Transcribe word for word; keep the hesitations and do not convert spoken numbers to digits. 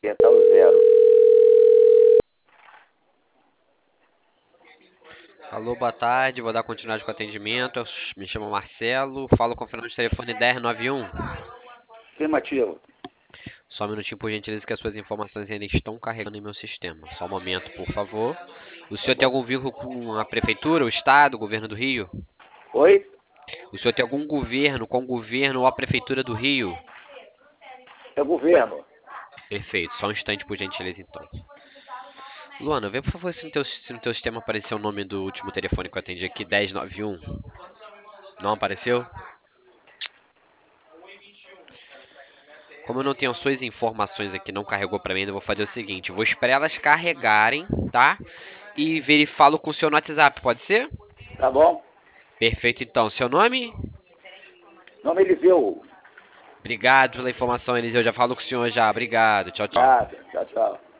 Apertar o zero. Alô, boa tarde. Vou dar continuidade com o atendimento. Eu me chamo Marcelo. Falo com o final de telefone dez noventa e um. Afirmativo. Só um minutinho, por gentileza, que as suas informações ainda estão carregando em meu sistema. Só um momento, por favor. O Tá senhor tem bom. algum vínculo com a prefeitura, o estado, o governo do Rio? Oi? O senhor tem algum governo com o governo ou a prefeitura do Rio? É o governo. Perfeito. Só um instante, por gentileza, então. Luana, vê por favor se no teu, se no teu sistema apareceu o nome do último telefone que eu atendi aqui, dez noventa e um. Não apareceu? Como eu não tenho suas informações aqui, não carregou pra mim, eu vou fazer o seguinte: eu vou esperar elas carregarem, tá? E ver e falo com o senhor no WhatsApp, pode ser? Tá bom? Perfeito, então. Seu nome? Nome Eliseu. Obrigado pela informação, Eliseu. Eu já falo com o senhor já. Obrigado. Tchau, tchau. Nada. Tchau, tchau.